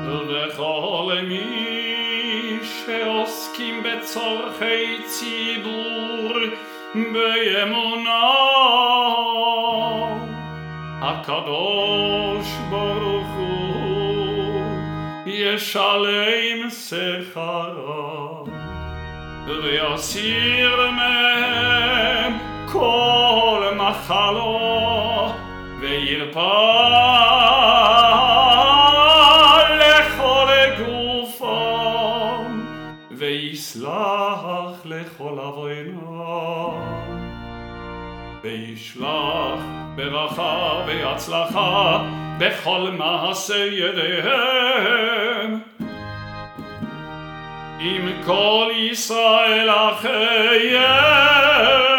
וכל מי שעוסקים בצורכי ציבור באמונה, הקדוש ברוך הוא ישלם שכרם ויסיר מהם כל מחלה וירפא לכל גופם ויסלח לכל עוונם וישלח ברכה והצלחה בכל מעשה ידיהם עם כל ישראל אחיהם.